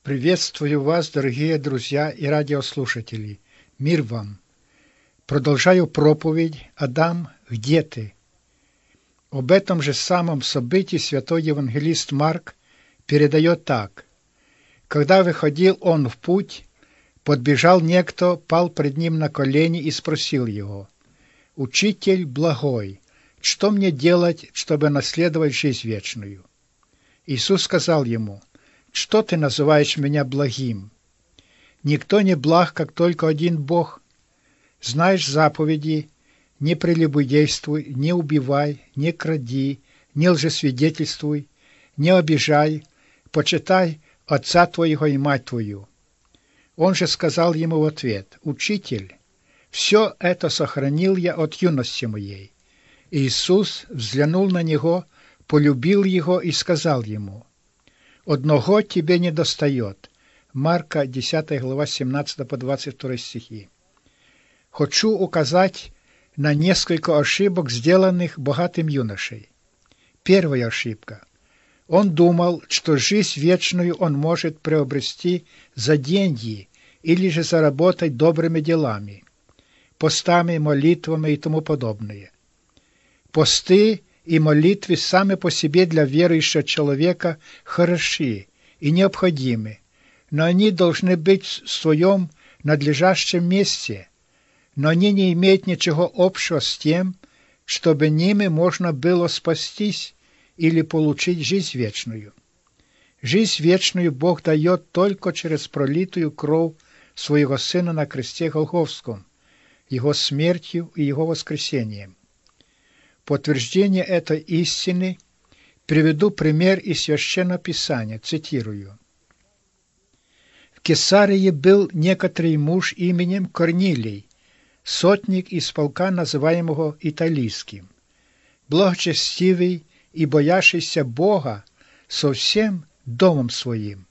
Приветствую вас, дорогие друзья и радиослушатели. Мир вам! Продолжаю проповедь «Адам, где ты?». Об этом же самом событии святой евангелист Марк передает так. Когда выходил он в путь, подбежал некто, пал пред ним на колени и спросил его: «Учитель благой, что мне делать, чтобы наследовать жизнь вечную?» Иисус сказал ему: «Что ты называешь меня благим? Никто не благ, как только один Бог. Знаешь заповеди: не прелюбодействуй, не убивай, не кради, не лжесвидетельствуй, не обижай, почитай отца твоего и мать твою». Он же сказал ему в ответ: «Учитель, все это сохранил я от юности моей». Иисус взглянул на него, полюбил его и сказал ему: «Одного тебе недостает». Марка 10 глава 17 по 22 стихи. Хочу указать на несколько ошибок, сделанных богатым юношей. Первая ошибка. Он думал, что жизнь вечную он может приобрести за деньги или же заработать добрыми делами, постами, молитвами и тому подобное. Посты и молитвы сами по себе для верующего человека хороши и необходимы, но они должны быть в своем надлежащем месте, но они не имеют ничего общего с тем, чтобы ними можно было спастись или получить жизнь вечную. Жизнь вечную Бог дает только через пролитую кровь своего Сына на кресте Голгофском, Его смертью и Его воскресением. Подтверждение этой истины приведу пример из Священного Писания, цитирую. В Кесарии был некоторый муж именем Корнилий, сотник из полка, называемого Италийским, благочестивый и боящийся Бога со всем домом своим,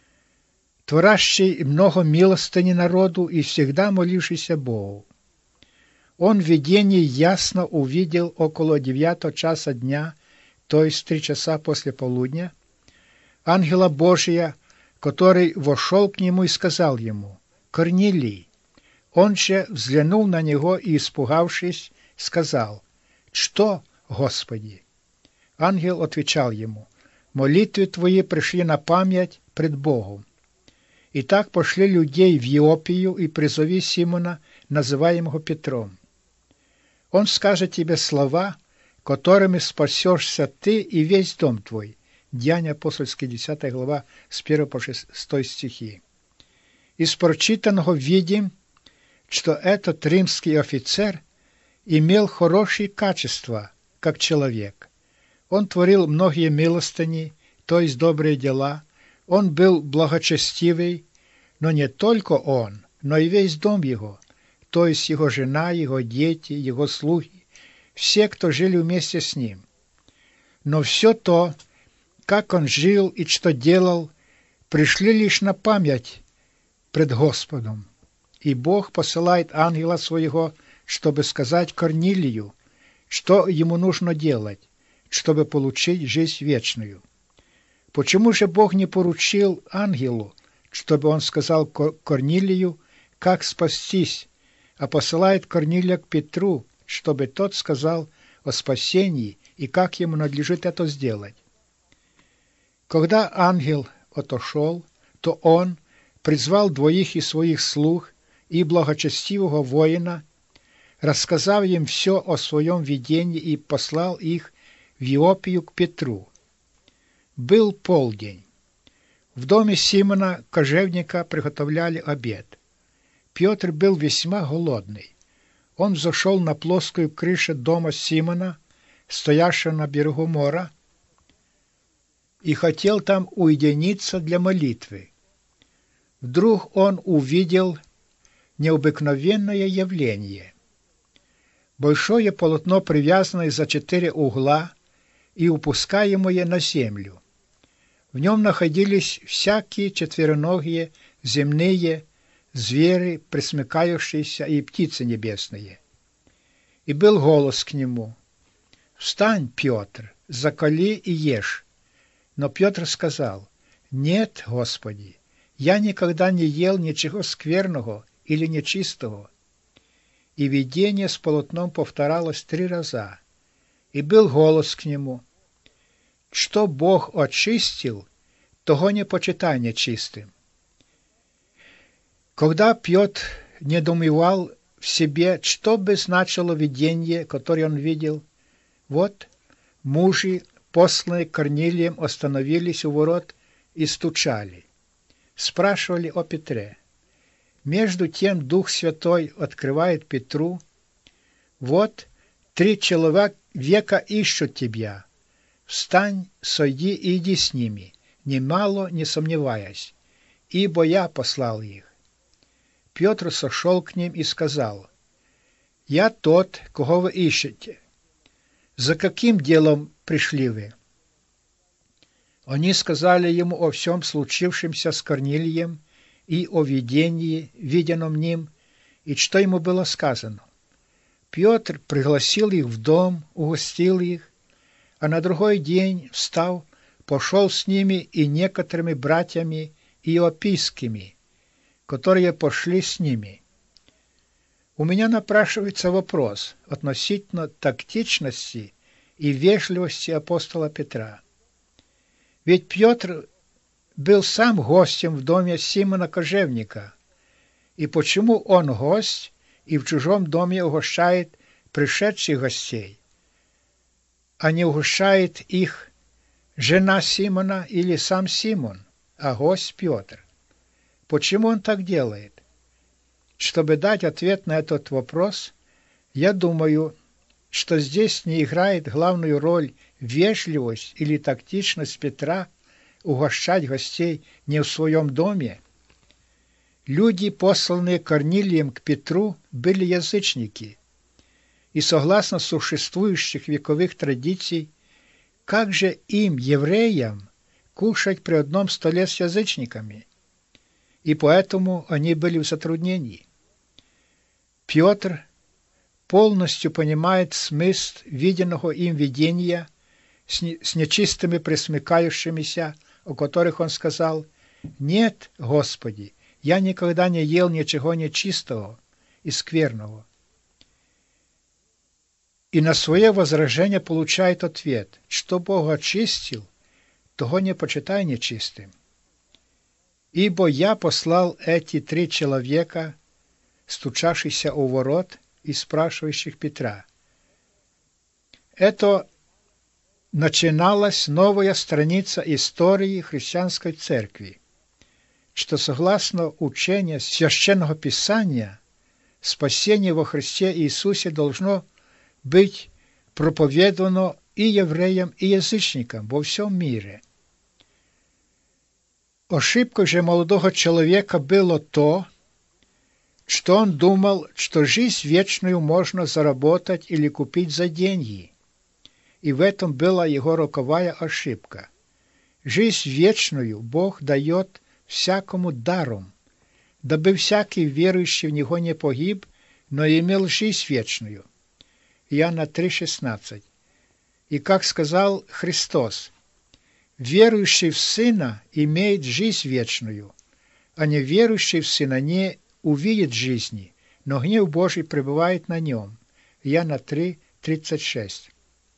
творящий много милостыни народу и всегда молившийся Богу. Он в видении ясно увидел около 9 часа дня, то есть 3 часа после полудня, ангела Божия, который вошел к нему и сказал ему: «Корнилий». Он же взглянул на него и, испугавшись, сказал: «Что, Господи?» Ангел отвечал ему: «Молитвы твои пришли на память пред Богом. Итак, пошли людей в Иопию и призови Симона, называемого Петром. Он скажет тебе слова, которыми спасешься ты и весь дом твой». Деяния апостольские, 10 глава, с 1 по 6 стихи. Из прочитанного видим, что этот римский офицер имел хорошие качества как человек. Он творил многие милостыни, то есть добрые дела. Он был благочестивый, но не только он, но и весь дом его, то есть его жена, его дети, его слуги, все, кто жили вместе с ним. Но все то, как он жил и что делал, пришли лишь на память пред Господом. И Бог посылает ангела своего, чтобы сказать Корнилию, что ему нужно делать, чтобы получить жизнь вечную. Почему же Бог не поручил ангелу, чтобы он сказал Корнилию, как спастись, а посылает Корнилия к Петру, чтобы тот сказал о спасении и как ему надлежит это сделать? Когда ангел отошел, то он призвал двоих из своих слуг и благочестивого воина, рассказав им все о своем видении и послал их в Иопию к Петру. Был полдень. В доме Симона, кожевника, приготовляли обед. Петр был весьма голодный. Он взошел на плоскую крышу дома Симона, стоявшего на берегу моря, и хотел там уединиться для молитвы. Вдруг он увидел необыкновенное явление. Большое полотно, привязанное за 4 угла и упускаемое на землю. В нем находились всякие четвероногие, земные, звери, пресмыкающиеся и птицы небесные. И был голос к нему: «Встань, Петр, заколи и ешь». Но Петр сказал: «Нет, Господи, я никогда не ел ничего скверного или нечистого. И видение с полотном повторалось 3 раза. И был голос к нему: что Бог очистил, того не почитай нечистым. Когда Петр недоумевал в себе, что бы значило видение, которое он видел, вот мужи, посланные Корнилием, остановились у ворот и стучали. Спрашивали о Петре. Между тем Дух Святой открывает Петру: вот 3 человека ищут тебя. Встань, сойди и иди с ними, немало не сомневаясь, ибо я послал их. Петр сошел к ним и сказал: я тот, кого вы ищете. За каким делом пришли вы? Они сказали ему о всем случившемся с Корнилием и о видении, виденном ним, и что ему было сказано. Петр пригласил их в дом, угостил их, а на другой день, встав, пошел с ними и некоторыми братьями иопийскими, которые пошли с ними. У меня напрашивается вопрос относительно тактичности и вежливости апостола Петра. Ведь Петр был сам гостем в доме Симона Кожевника. И почему он гость и в чужом доме угощает пришедших гостей, а не угощает их жена Симона или сам Симон, а гость Петр? Почему он так делает? Чтобы дать ответ на этот вопрос, я думаю, что здесь не играет главную роль вежливость или тактичность Петра угощать гостей не в своем доме. Люди, посланные Корнилием к Петру, были язычники, и согласно существующих вековых традиций, как же им, евреям, кушать при одном столе с язычниками? И поэтому они были в затруднении. Петр полностью понимает смысл виденного им видения с нечистыми пресмыкающимися, о которых он сказал: «Нет, Господи, я никогда не ел ничего нечистого и скверного». И на свое возражение получает ответ: что Бог очистил, того не почитай нечистым. Ибо я послал эти 3 человека, стучавшихся у ворот и спрашивающих Петра. Это начиналась новая страница истории христианской церкви, что согласно учению Священного Писания спасение во Христе Иисусе должно быть проповедано и евреям, и язычникам во всем мире. Ошибкой же молодого человека было то, что он думал, что жизнь вечную можно заработать или купить за деньги. И в этом была его роковая ошибка. Жизнь вечную Бог дает всякому даром, дабы всякий верующий в Него не погиб, но имел жизнь вечную. Иоанна 3,16. И как сказал Христос: верующий в Сына имеет жизнь вечную, а неверующий в Сына не увидит жизни, но гнев Божий пребывает на нем. Иоанна 3:36.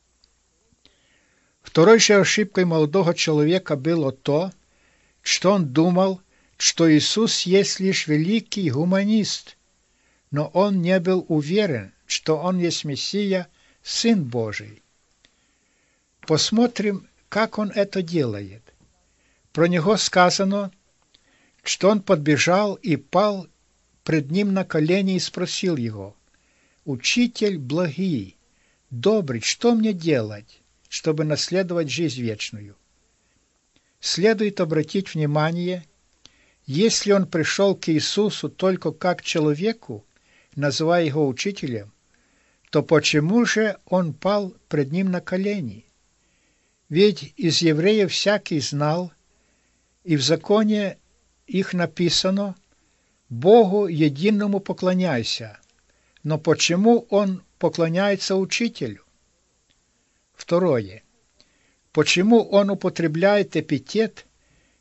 Второй же ошибкой молодого человека было то, что он думал, что Иисус есть лишь великий гуманист, но он не был уверен, что он есть Мессия, Сын Божий. Посмотрим, как он это делает. Про него сказано, что он подбежал и пал пред ним на колени и спросил его: «Учитель благий, добрый, что мне делать, чтобы наследовать жизнь вечную?» Следует обратить внимание, если он пришел к Иисусу только как к человеку, называя его учителем, то почему же он пал пред ним на колени? Ведь из евреев всякий знал, и в законе их написано: «Богу единому поклоняйся». Но почему он поклоняется учителю? Второе. Почему он употребляет эпитет,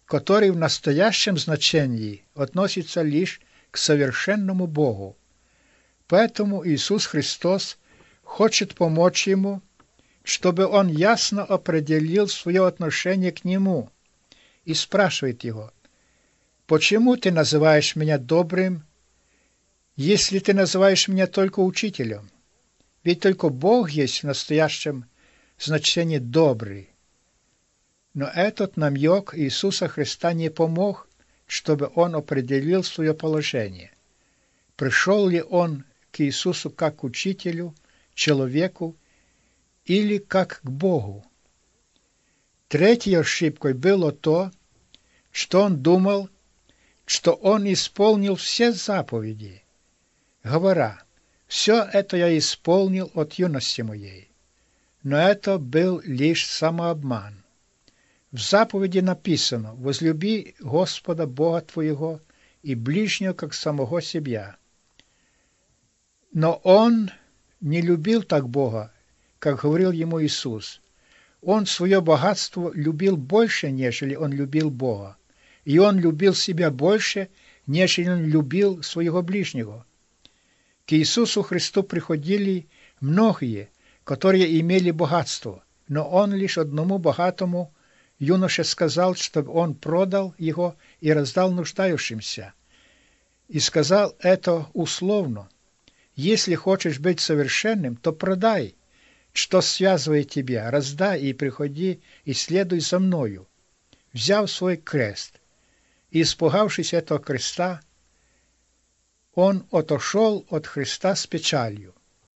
который в настоящем значении относится лишь к совершенному Богу. Поэтому Иисус Христос хочет помочь ему, чтобы он ясно определил свое отношение к Нему, и спрашивает его: «Почему ты называешь меня добрым, если ты называешь меня только учителем? Ведь только Бог есть в настоящем значении добрый». Но этот намек Иисуса Христа не помог, чтобы он определил свое положение. Пришел ли он к Иисусу как к учителю, человеку или как к Богу? Третьей ошибкой было то, что он думал, что он исполнил все заповеди, говоря: «Все это я исполнил от юности моей». Но это был лишь самообман. В заповеди написано: «Возлюби Господа Бога твоего и ближнего, как самого себя». Но он не любил так Бога, как говорил ему Иисус. Он свое богатство любил больше, нежели он любил Бога. И он любил себя больше, нежели он любил своего ближнего. К Иисусу Христу приходили многие, которые имели богатство, но он лишь одному богатому юноше сказал, чтобы он продал его и раздал нуждающимся. И сказал это условно: «Если хочешь быть совершенным, то продай, что связывает тебя, раздай и приходи и следуй за мною». Взяв свой крест и испугавшись этого креста, он отошел от Христа с печалью.